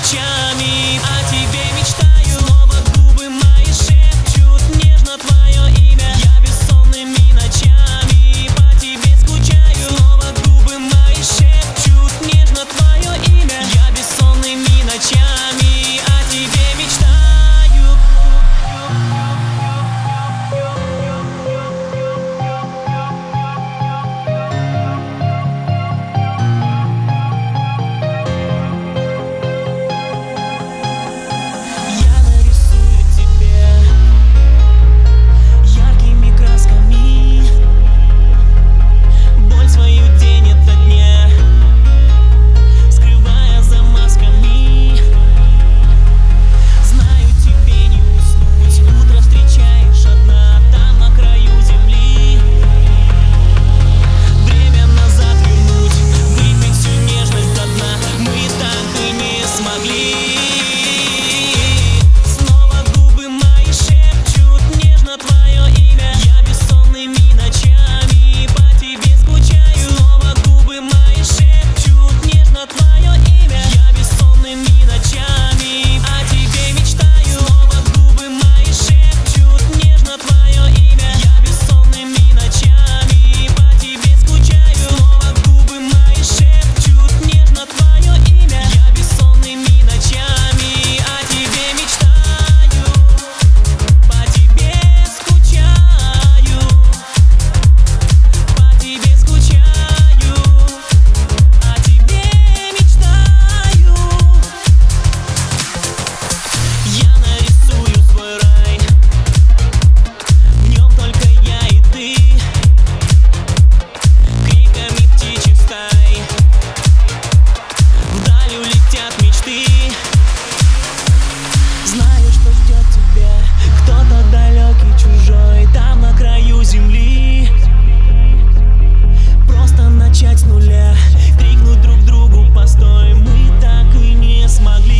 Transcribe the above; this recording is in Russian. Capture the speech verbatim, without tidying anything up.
ночами о тебе мечтаю. Снова губы мои шепчут нежно твое имя. Я бессонными ночами по тебе скучаю. Снова губы мои шепчут нежно твое имя. Я бессонными ночами о тебе мечтаю. Начать с нуля, крикнуть друг другу постой, мы так и не смогли.